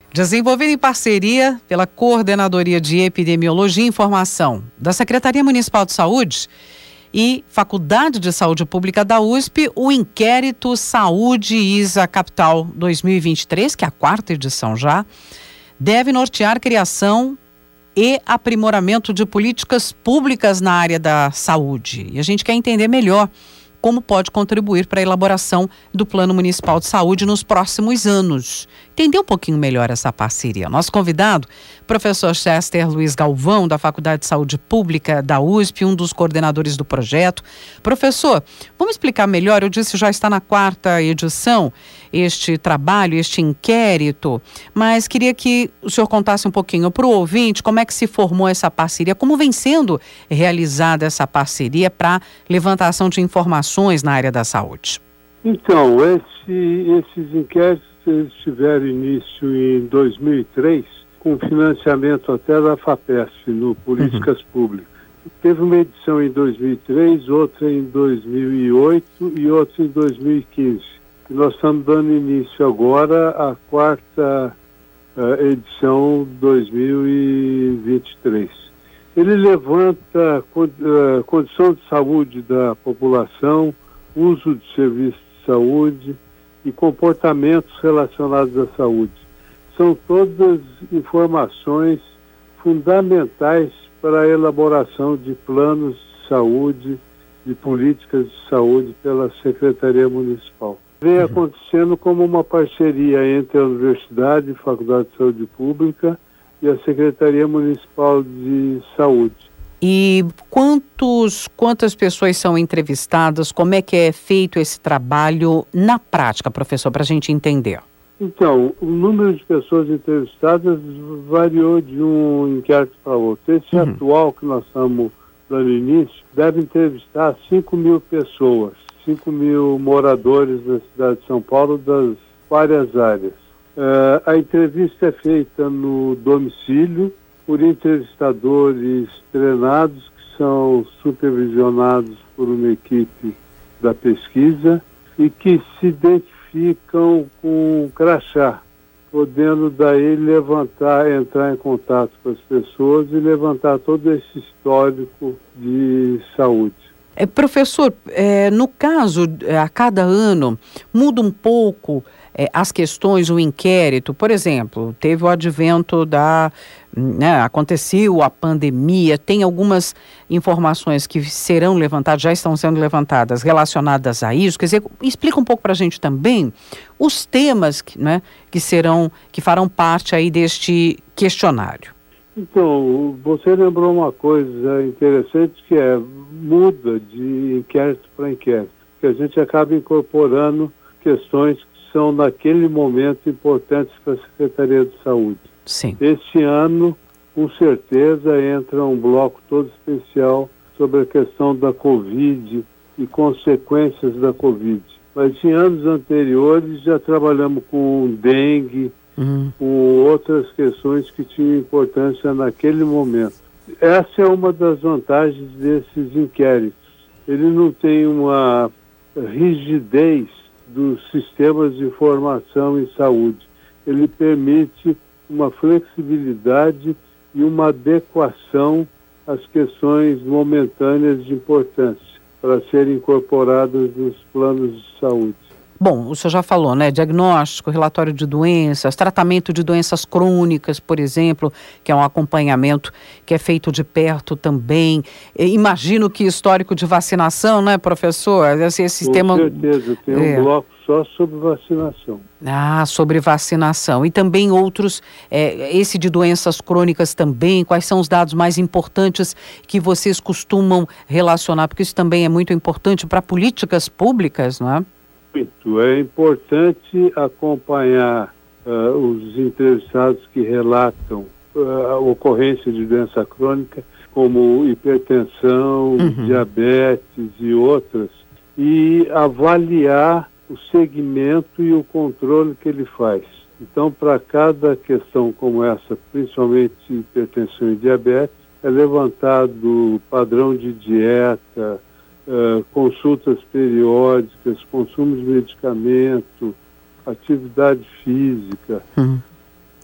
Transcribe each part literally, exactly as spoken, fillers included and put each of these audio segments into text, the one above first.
Desenvolvido em parceria pela Coordenadoria de Epidemiologia e Informação da Secretaria Municipal de Saúde e Faculdade de Saúde Pública da U S P, o inquérito Saúde I S A Capital dois mil e vinte e três, que é a quarta edição já, deve nortear a criação e aprimoramento de políticas públicas na área da saúde. E a gente quer entender melhor como pode contribuir para a elaboração do Plano Municipal de Saúde nos próximos anos. Entender um pouquinho melhor essa parceria. Nosso convidado, professor Chester Luiz Galvão, da Faculdade de Saúde Pública da U S P, um dos coordenadores do projeto. Professor, vamos explicar melhor, eu disse já está na quarta edição este trabalho, este inquérito, mas queria que o senhor contasse um pouquinho para o ouvinte como é que se formou essa parceria, como vem sendo realizada essa parceria para levantação de informações na área da saúde. Então, esse, esses inquéritos eles tiveram início em dois mil e três, com financiamento até da FAPESP, no Políticas uhum. Públicas. Teve uma edição em dois mil e três, outra em dois mil e oito e outra em dois mil e quinze. E nós estamos dando início agora à quarta uh, edição dois mil e vinte e três. Ele levanta uh, condição de saúde da população, uso de serviços de saúde e comportamentos relacionados à saúde. São todas informações fundamentais para a elaboração de planos de saúde, de políticas de saúde pela Secretaria Municipal. Vem uhum. acontecendo como uma parceria entre a Universidade, Faculdade de Saúde Pública e a Secretaria Municipal de Saúde. E quantos, quantas pessoas são entrevistadas? Como é que é feito esse trabalho na prática, professor, para a gente entender? Então, o número de pessoas entrevistadas variou de um inquérito para outro. Esse uhum. atual que nós estamos dando início deve entrevistar cinco mil pessoas, cinco mil moradores da cidade de São Paulo das várias áreas. Uh, a entrevista é feita no domicílio por entrevistadores treinados que são supervisionados por uma equipe da pesquisa e que se identificam com um crachá, podendo daí levantar, entrar em contato com as pessoas e levantar todo esse histórico de saúde. É, professor, é, no caso, a cada ano, muda um pouco é, as questões, o inquérito. Por exemplo, teve o advento da... Né, aconteceu a pandemia, tem algumas informações que serão levantadas, já estão sendo levantadas relacionadas a isso. Quer dizer, explica um pouco para a gente também os temas que, né, que serão, que farão parte aí deste questionário. Então, você lembrou uma coisa interessante que é muda de inquérito para inquérito, que a gente acaba incorporando questões que são naquele momento importantes para a Secretaria de Saúde. Sim. Este ano, com certeza, entra um bloco todo especial sobre a questão da Covid e consequências da Covid. Mas em anos anteriores já trabalhamos com dengue, Uhum. com outras questões que tinham importância naquele momento. Essa é uma das vantagens desses inquéritos. Ele não tem uma rigidez dos sistemas de informação em saúde. Ele permite uma flexibilidade e uma adequação às questões momentâneas de importância para serem incorporadas nos planos de saúde. Bom, o senhor já falou, né? Diagnóstico, relatório de doenças, tratamento de doenças crônicas, por exemplo, que é um acompanhamento que é feito de perto também. Imagino que histórico de vacinação, né, professor? Esse, esse Com tema... certeza, tem um é. bloco só sobre vacinação. Ah, sobre vacinação. E também outros, é, esse de doenças crônicas também, quais são os dados mais importantes que vocês costumam relacionar? Porque isso também é muito importante para políticas públicas, não é? Muito. É importante acompanhar uh, os entrevistados que relatam uh, a ocorrência de doença crônica, como hipertensão, uhum. diabetes e outras, e avaliar o segmento e o controle que ele faz. Então, para cada questão como essa, principalmente hipertensão e diabetes, é levantado padrão de dieta, Uh, consultas periódicas, consumo de medicamento, atividade física, uhum.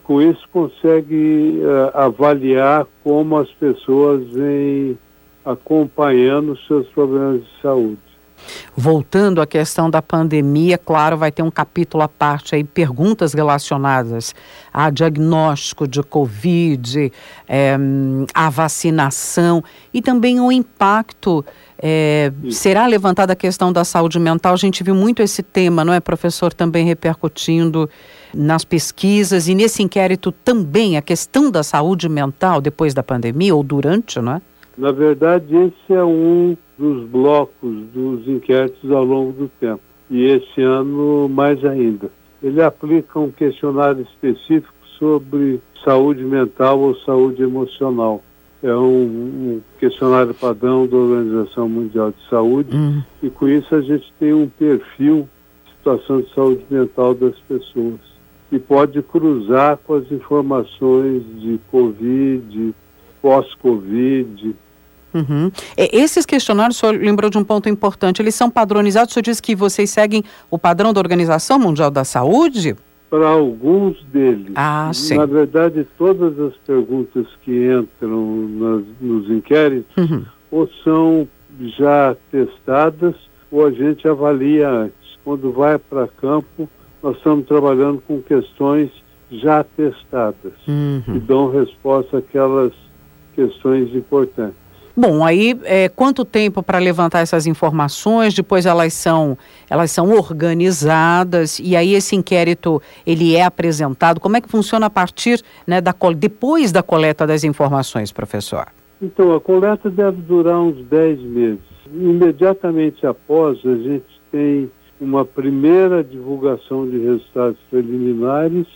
com isso consegue uh, avaliar como as pessoas vêm acompanhando seus problemas de saúde. Voltando à questão da pandemia, claro, vai ter um capítulo à parte aí, perguntas relacionadas a diagnóstico de Covid, é, a vacinação e também o impacto. É, será levantada a questão da saúde mental. A gente viu muito esse tema, não é, professor, também repercutindo nas pesquisas e nesse inquérito também a questão da saúde mental depois da pandemia ou durante, não é? Na verdade, esse é um dos blocos dos inquéritos ao longo do tempo. E esse ano, mais ainda. Ele aplica um questionário específico sobre saúde mental ou saúde emocional. É um, um questionário padrão da Organização Mundial de Saúde. Hum. E com isso a gente tem um perfil de situação de saúde mental das pessoas. E pode cruzar com as informações de Covid, pós-Covid. Uhum. Esses questionários, o senhor lembrou de um ponto importante, eles são padronizados, o senhor disse que vocês seguem o padrão da Organização Mundial da Saúde? Para alguns deles. Ah, sim. Na verdade, todas as perguntas que entram nas, nos inquéritos uhum. ou são já testadas ou a gente avalia antes. Quando vai para campo, nós estamos trabalhando com questões já testadas uhum. que dão resposta àquelas questões importantes. Bom, aí é, quanto tempo para levantar essas informações? Depois elas são, elas são organizadas e aí esse inquérito ele é apresentado. Como é que funciona a partir, né, da, depois da coleta das informações, professor? Então, a coleta deve durar uns dez meses. Imediatamente após, a gente tem uma primeira divulgação de resultados preliminares,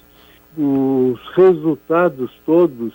os resultados todos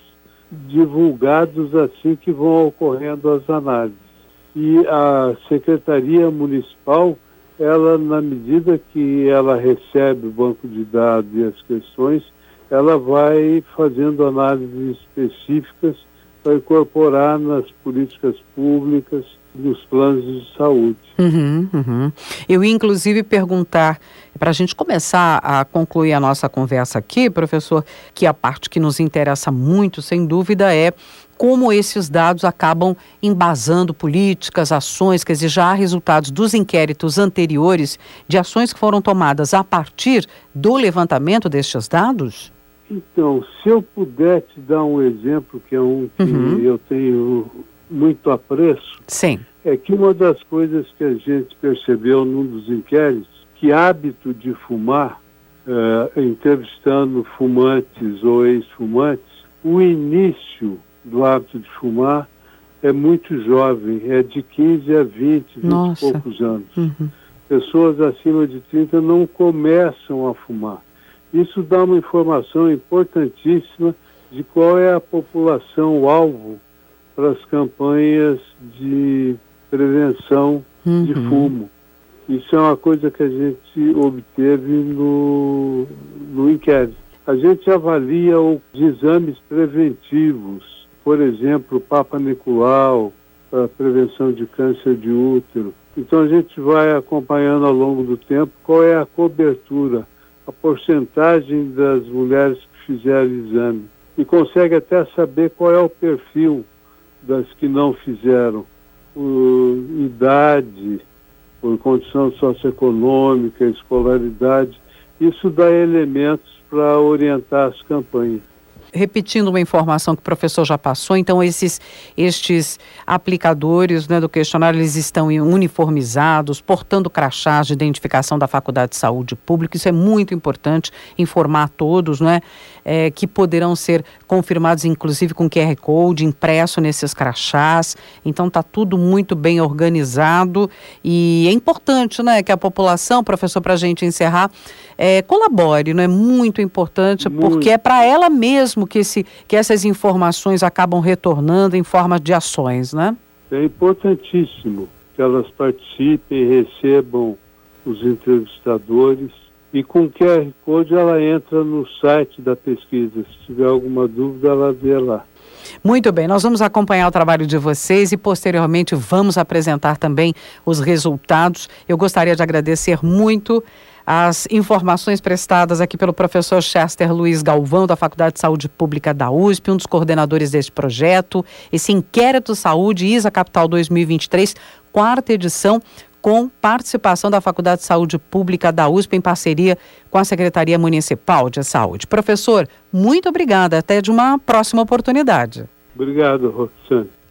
divulgados assim que vão ocorrendo as análises. E a Secretaria Municipal, ela, na medida que ela recebe o banco de dados e as questões, ela vai fazendo análises específicas para incorporar nas políticas públicas, nos planos de saúde. Uhum, uhum. Eu ia, inclusive, perguntar, para a gente começar a concluir a nossa conversa aqui, professor, que a parte que nos interessa muito, sem dúvida, é como esses dados acabam embasando políticas, ações, quer dizer, já há resultados dos inquéritos anteriores de ações que foram tomadas a partir do levantamento destes dados? Então, se eu puder te dar um exemplo, que é um que uhum. eu tenho muito apreço, sim. é que uma das coisas que a gente percebeu num dos inquéritos, que hábito de fumar, uh, entrevistando fumantes ou ex-fumantes, o início do hábito de fumar é muito jovem, é de quinze a vinte, vinte Nossa. e poucos anos. Uhum. Pessoas acima de trinta não começam a fumar. Isso dá uma informação importantíssima de qual é a população-alvo para as campanhas de prevenção uhum. de fumo. Isso é uma coisa que a gente obteve no, no inquérito. A gente avalia os exames preventivos, por exemplo, Papa Nicolau, para prevenção de câncer de útero. Então a gente vai acompanhando ao longo do tempo qual é a cobertura, a porcentagem das mulheres que fizeram exame. E consegue até saber qual é o perfil das que não fizeram, por idade, por condição socioeconômica, escolaridade. Isso dá elementos para orientar as campanhas. Repetindo uma informação que o professor já passou, então esses, estes aplicadores, né, do questionário, eles estão uniformizados, portando crachás de identificação da Faculdade de Saúde Pública. Isso é muito importante, informar a todos, né, é, que poderão ser confirmados, inclusive com Q R Code impresso nesses crachás. Então está tudo muito bem organizado e é importante, né, que a população, professor, para a gente encerrar, é, colabore, não é muito importante, muito. Porque é para ela mesmo que, esse, que essas informações acabam retornando em forma de ações, né? É importantíssimo que elas participem, recebam os entrevistadores e com Q R Code ela entra no site da pesquisa. Se tiver alguma dúvida, ela vê lá. Muito bem, nós vamos acompanhar o trabalho de vocês e posteriormente vamos apresentar também os resultados. Eu gostaria de agradecer muito as informações prestadas aqui pelo professor Chester Luiz Galvão, da Faculdade de Saúde Pública da U S P, um dos coordenadores deste projeto, esse Inquérito Saúde I S A Capital dois mil e vinte e três, quarta edição, com participação da Faculdade de Saúde Pública da U S P em parceria com a Secretaria Municipal de Saúde. Professor, muito obrigada. Até de uma próxima oportunidade. Obrigado, Roxane.